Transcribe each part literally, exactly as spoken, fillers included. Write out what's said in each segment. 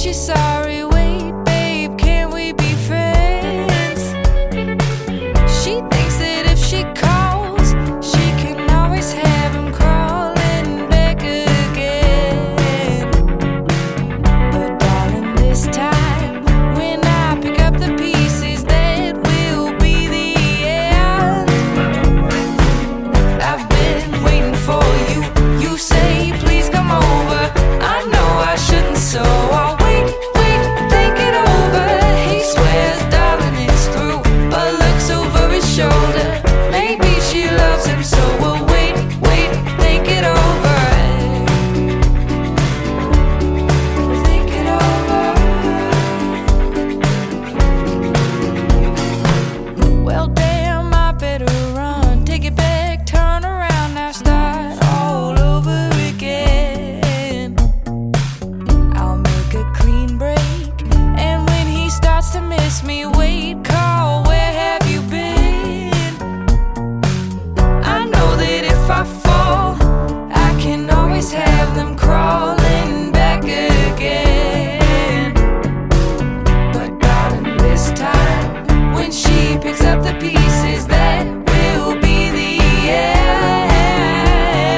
she's sorry. Wait, babe, can we be friends? She thinks that if she calls, she can always have him crawling back again. But darling, this time when I pick up the pieces, that will be the end. I've been waiting for you. You say please come over. I know I shouldn't, so I'll wait, wait, think it over. He swears, darling, it's through, but looks over his shoulder. Maybe she loves him, so we'll wait, wait, think it over. Think it over. Well, damn, I better run. Take it back, turn around, now start all over again. I'll make a clean break, and when he starts to miss me, wait, call, where have you been? I know that if I fall, I can always have them crawling back again. But darling, this time when she picks up the pieces, that will be the end.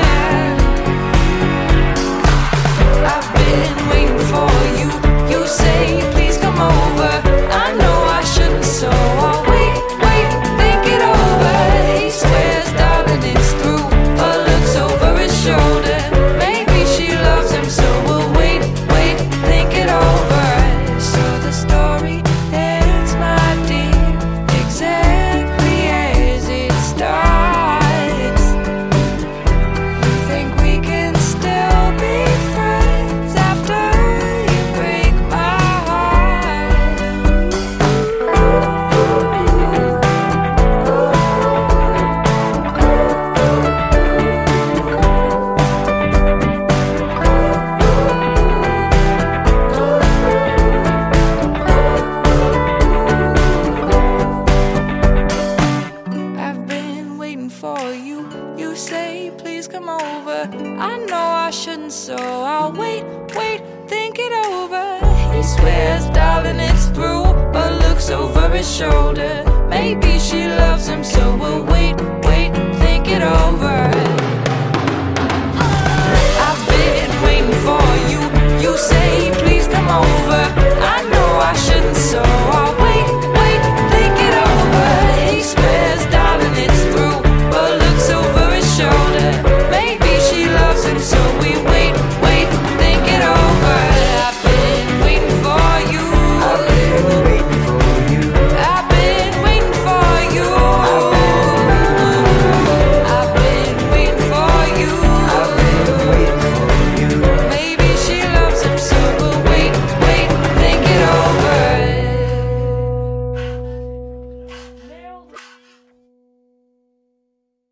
I've been waiting for you. You say please come over. I know I shouldn't, so I'll wait, wait, think it over. He swears, darling, it's through, but looks over his shoulder. Maybe she loves him, so we'll wait, wait, think it over. So the story ends, my dear, exactly as it starts. You think we can still be friends after you break my heart? I've been waiting for you. You say please come over. I know I shouldn't, so I'll wait, wait, think it over. He swears, darling, it's through, but looks over his shoulder. Maybe she loves him, so we'll wait.